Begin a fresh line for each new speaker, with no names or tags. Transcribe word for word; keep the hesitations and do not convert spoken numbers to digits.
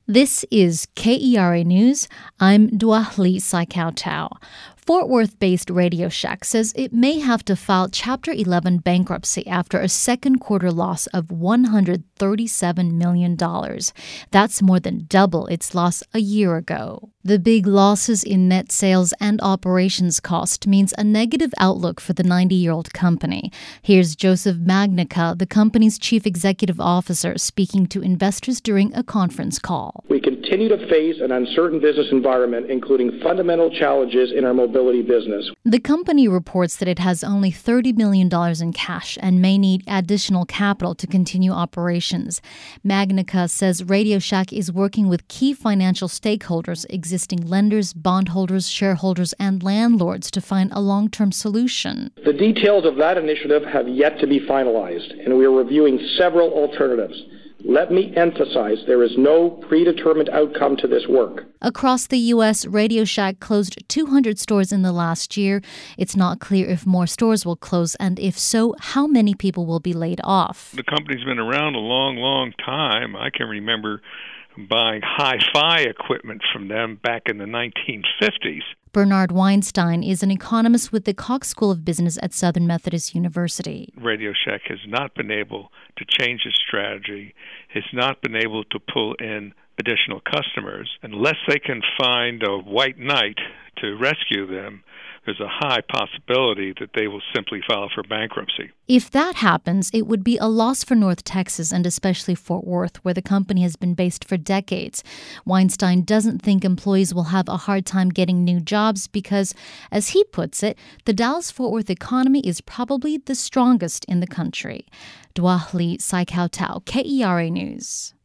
This is K E R A News. I'm Dua Lee Saikau Tao. Fort Worth-based Radio Shack says it may have to file Chapter eleven bankruptcy after a second quarter loss of one hundred thirty-seven million dollars. That's more than double its loss a year ago. The big losses in net sales and operations cost means a negative outlook for the ninety-year-old company. Here's Joseph Magnica, the company's chief executive officer, speaking to investors during a conference call.
We continue to face an uncertain business environment, including fundamental challenges in our mobility business.
The company reports that it has only thirty million dollars in cash and may need additional capital to continue operations. Magnica says Radio Shack is working with key financial stakeholders, existing lenders, bondholders, shareholders, and landlords to find a long-term solution.
The details of that initiative have yet to be finalized, and we are reviewing several alternatives. Let me emphasize, there is no predetermined outcome to this work.
Across the U S, Radio Shack closed two hundred stores in the last year. It's not clear if more stores will close, and if so, how many people will be laid off.
The company's been around a long, long time. I can remember buying hi-fi equipment from them back in the nineteen fifties.
Bernard Weinstein is an economist with the Cox School of Business at Southern Methodist University.
Radio Shack has not been able to change its strategy, has not been able to pull in additional customers. Unless they can find a white knight to rescue them, there's a high possibility that they will simply file for bankruptcy.
If that happens, it would be a loss for North Texas and especially Fort Worth, where the company has been based for decades. Weinstein doesn't think employees will have a hard time getting new jobs because, as he puts it, the Dallas-Fort Worth economy is probably the strongest in the country. Dua Lee Saikau Tao, K E R A News.